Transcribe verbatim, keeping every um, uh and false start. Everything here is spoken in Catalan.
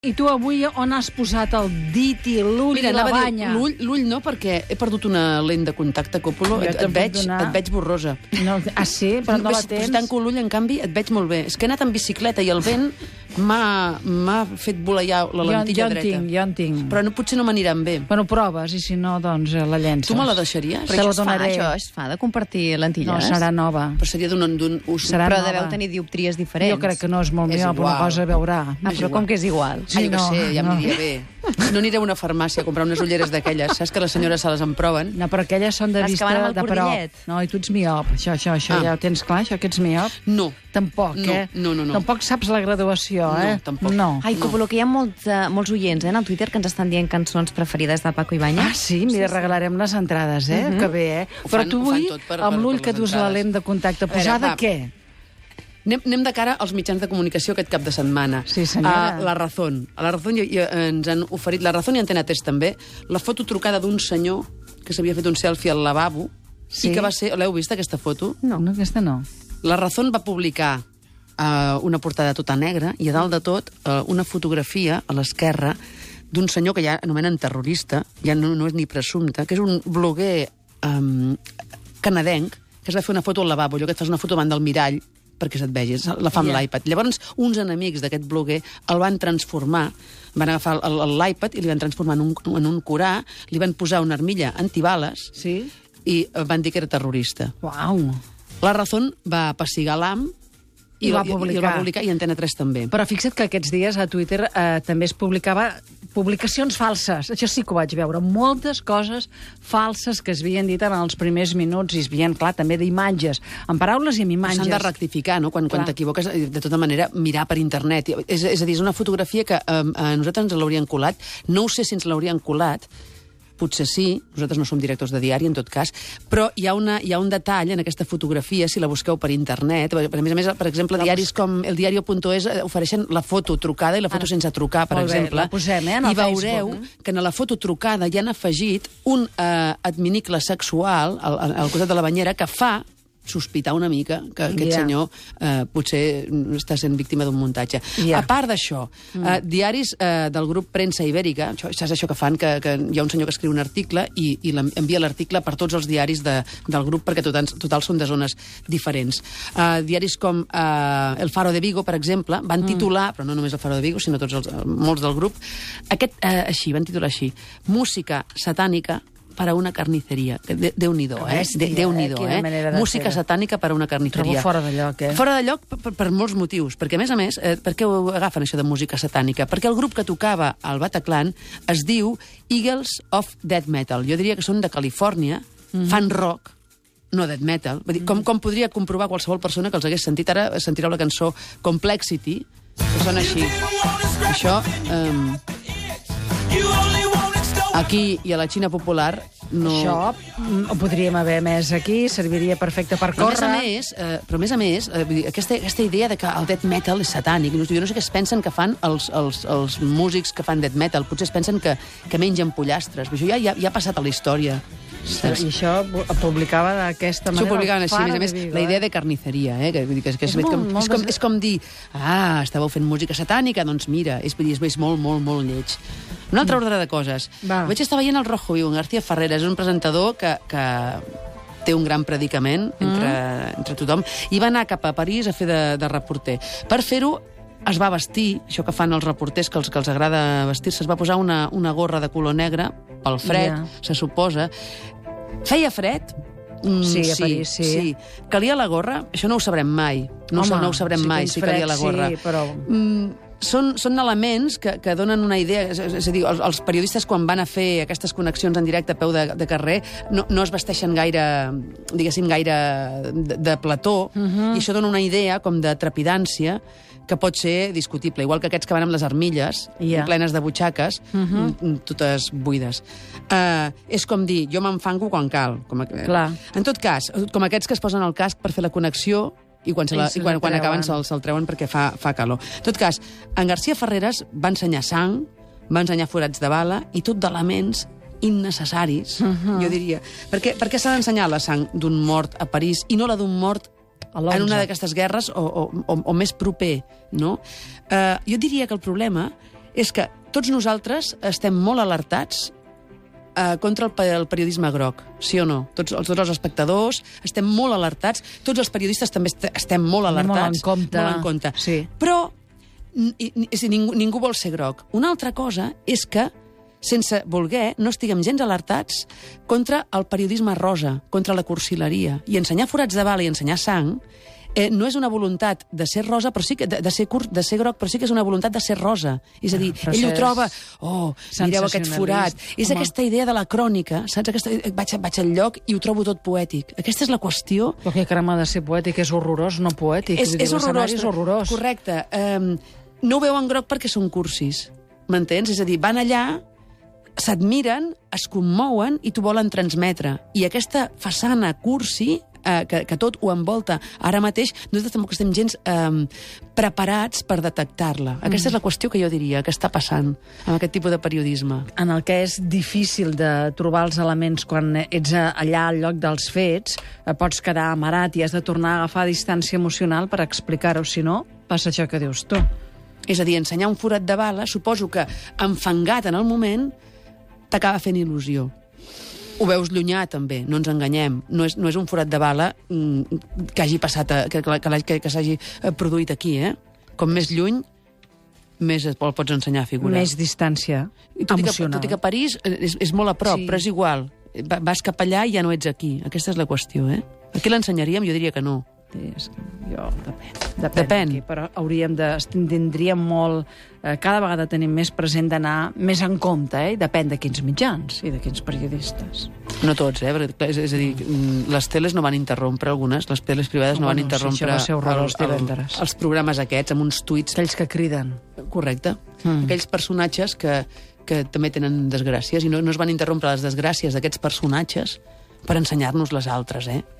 I tu avui on has posat el dit i l'ull i la banya? L'ull, l'ull no, perquè he perdut una lent de contacte, Còpolo. Et, et, veig, et veig borrosa. No, ah, sí? Però no la tens? Si tanco l'ull, en canvi, et veig molt bé. És que he anat en bicicleta i el vent m'ha fet voleiar la lentilla jo, jo dreta. Jo en tinc, jo en tinc. Però no, potser no m'aniran bé. Bueno, proves, i si no, doncs la llences. Tu me la deixaries? Però això es, fa, això es fa, de compartir lentilles? No, serà nova. Però seria d'un ús. Serà però nova. deveu tenir dioptries diferents. Jo crec que no és molt millor, però una cosa veurà. Ah, però com que és igual? Sí, ah, jo no, sé, ja no. M'aniria bé. No aniré a una farmàcia a comprar unes ulleres d'aquelles. Saps que les senyores se les emproven? No, però aquelles són de les vista de prop. No, i tu ets miop. Això, això, això, ah. ja ho tens clar, això que ets miop? No. Tampoc, no, eh? No, no, no. Tampoc saps la graduació, eh? No, tampoc. No. Ai, Còpolo, que hi ha molt, uh, molts oients eh, en el Twitter que ens estan dient cançons preferides de Paco Ibáñez. Ah, sí? Mira, sí, regalarem les entrades, eh? Uh -huh. Que bé, eh? Ho però fan, tu avui, per, amb l'ull per que dus la lent de contacte posada, què? Anem, anem de cara als mitjans de comunicació aquest cap de setmana. Sí, senyora. Uh, la Razón. A la Razón i, i, ens han oferit, la Razón i Antena tres també, la foto trucada d'un senyor que s'havia fet un selfie al lavabo. Sí. I que va ser... L'heu vist, aquesta foto? No, no, aquesta no. La Razón va publicar uh, una portada tota negra i a dalt de tot uh, una fotografia a l'esquerra d'un senyor que ja anomenen terrorista, ja no, no és ni presumpte, que és un bloguer um, canadenc que es va fer una foto al lavabo, allò que et fas una foto davant del mirall perquè se't vegis, la fa amb yeah. l'iPad. Llavors, uns enemics d'aquest bloguer el van transformar, van agafar l'iPad i li van transformar en un, en un corà, li van posar una armilla antibales sí? i van dir que era terrorista. Uau! La Razón va passigar l'A M i, I, va i, i el va publicar, i Antena tres també. Però fixa't que aquests dies a Twitter eh, també es publicava publicacions falses. Això sí que ho vaig veure. Moltes coses falses que es havien dit en els primers minuts i es havien, clar, també d'imatges. En paraules i en imatges. S'han de rectificar, no? Quan, quan t'equivoques, de tota manera, mirar per internet. És, és a dir, és una fotografia que eh, a nosaltres ens l'haurien colat. No ho sé si ens l'haurien colat, potser sí, nosaltres no som directors de diari, en tot cas, però hi ha, una, hi ha un detall en aquesta fotografia, si la busqueu per internet. Per, a més a més, per exemple, la diaris com el diario punto es ofereixen la foto trucada i la foto Ara. sense trucar, per Molt exemple. Bé, la posem, eh, I veureu Facebook, eh? que en la foto trucada hi han afegit un eh, adminicle sexual al, al costat de la banyera que fa sospitar una mica que aquest yeah. senyor eh, potser està sent víctima d'un muntatge. Yeah. A part d'això, mm. eh, diaris eh, del grup Premsa Ibèrica, això, saps això que fan? Que, que hi ha un senyor que escriu un article i, i envia l'article per tots els diaris de, del grup perquè total, total són de zones diferents. Eh, diaris com eh, El Faro de Vigo, per exemple, van titular, mm. però no només El Faro de Vigo, sinó tots els, molts del grup, aquest eh, així, van titular així, música satànica para una carniceria. De, Déu-n'hi-do, eh? De, Déu-n'hi-do, eh? De música fer. satànica para una carniceria. Trobo fora de lloc, eh? Fora de lloc per, per molts motius. Perquè, a més a més, eh, per què ho agafen, això de música satànica? Perquè el grup que tocava al Bataclan es diu Eagles of Death Metal. Jo diria que són de Califòrnia, mm-hmm. fan rock, no death metal. Vull dir, com, com podria comprovar qualsevol persona que els hagués sentit? Ara sentireu la cançó Complexity, que sona així. Això... Eh, aquí i a la Xina popular no... Això ho podríem haver més aquí, serviria perfecte per córrer. Però a més a més, eh, però a més, a més eh, vull dir, aquesta, aquesta idea de que el death metal és satànic, jo no sé què es pensen que fan els, els, els músics que fan death metal, potser es pensen que, que mengen pollastres, però això ja, ja, ja ha passat a la història. I això ho publicava d'aquesta manera. Això ho publicaven així, a més a més, la idea de carniceria, eh? Que, que, que és, és, com, és, com, és com dir, ah, estàveu fent música satànica, doncs mira, és, és, és molt, molt, molt lleig. Un altre ordre de coses. Va. Vaig estar veient el Rojo Vivo, en García Ferreras, és un presentador que, que té un gran predicament entre, mm. entre tothom, i va anar cap a París a fer de, de reporter. Per fer-ho, es va vestir, això que fan els reporters, que els, que els agrada vestir-se, es va posar una, una gorra de color negre, pel fred, yeah. se suposa. Feia fred? Mm, sí, a París, sí. sí. Calia la gorra? Això no ho sabrem mai. No, Home, no ho sabrem si mai, si calia la gorra. Sí, però... Mm, Són, són elements que, que donen una idea. És, és a dir, els, els periodistes, quan van a fer aquestes connexions en directe a peu de, de carrer, no, no es vesteixen gaire, diguéssim, gaire de, de plató, uh-huh. i això dona una idea com de trepidància que pot ser discutible, igual que aquests que van amb les armilles, yeah. plenes de butxaques, uh-huh. totes buides. Uh, és com dir, jo m'enfango quan cal. Com a... En tot cas, com aquests que es posen el casc per fer la connexió, i quan, se la, i quan, quan acaben se'l se treuen perquè fa, fa calor. En tot cas, en García Ferreras va ensenyar sang, va ensenyar forats de bala i tot d'elements innecessaris, uh-huh. jo diria. Per què, per què s'ha d'ensenyar la sang d'un mort a París i no la d'un mort en una d'aquestes guerres o, o, o, o més proper, no? Uh, jo diria que el problema és que tots nosaltres estem molt alertats eh, contra el, el periodisme groc, sí o no? Tots, tots els espectadors estem molt alertats, tots els periodistes també est estem molt alertats. Molt en compte. Molt en compte. Sí. Però i, i, ningú, ningú vol ser groc. Una altra cosa és que, sense voler, no estiguem gens alertats contra el periodisme rosa, contra la cursileria. I ensenyar forats de bala i ensenyar sang eh, no és una voluntat de ser rosa, però sí que, de, de, ser cur, de ser groc, però sí que és una voluntat de ser rosa. És a dir, Però ell ho és troba, oh, mireu aquest forat. És Home. aquesta idea de la crònica, saps? Aquesta, vaig, vaig al lloc i ho trobo tot poètic. Aquesta és la qüestió. Però que crema de ser poètic és horrorós, no poètic. És, Vull dir, és horrorós. l'escenari és horrorós. Correcte. Um, no ho veuen groc perquè són cursis, m'entens? És a dir, van allà, s'admiren, es commouen i t'ho volen transmetre. I aquesta façana cursi, eh, que, que tot ho envolta ara mateix, nosaltres tampoc estem gens eh, preparats per detectar-la. Mm. Aquesta és la qüestió que jo diria que està passant amb aquest tipus de periodisme. En el que és difícil de trobar els elements quan ets allà al lloc dels fets, eh, pots quedar amarat i has de tornar a agafar distància emocional per explicar-ho, si no, passa això que dius tu. És a dir, ensenyar un forat de bala, suposo que enfangat en el moment, t'acaba fent il·lusió. Ho veus llunyà, també, no ens enganyem. No és, no és un forat de bala mm, que hagi passat, a, que, que, que, que s'hagi produït aquí, eh? Com més lluny, més el pots ensenyar a figurar. Més distància I tot emocional. I que, tot i que París és, és molt a prop, Sí. però és igual. Va- Vas cap allà i ja no ets aquí. Aquesta és la qüestió, eh? Aquí l'ensenyaríem? Jo diria que no. Sí, és que jo, depèn. Depèn. Depèn. Aquí, però hauríem de... Tindríem molt... Eh, cada vegada tenim més present d'anar més en compte, eh? Depèn de quins mitjans i de quins periodistes. No tots, eh? Perquè, clar, és, és a dir, mm, les teles no van interrompre algunes, les teles privades no Bueno, van sí, interrompre això va ser horrorós el- el- divendres. els programes aquests amb uns tuits. Aquells que criden. Correcte. Mm. Aquells personatges que, que també tenen desgràcies i no, no es van interrompre les desgràcies d'aquests personatges per ensenyar-nos les altres, eh?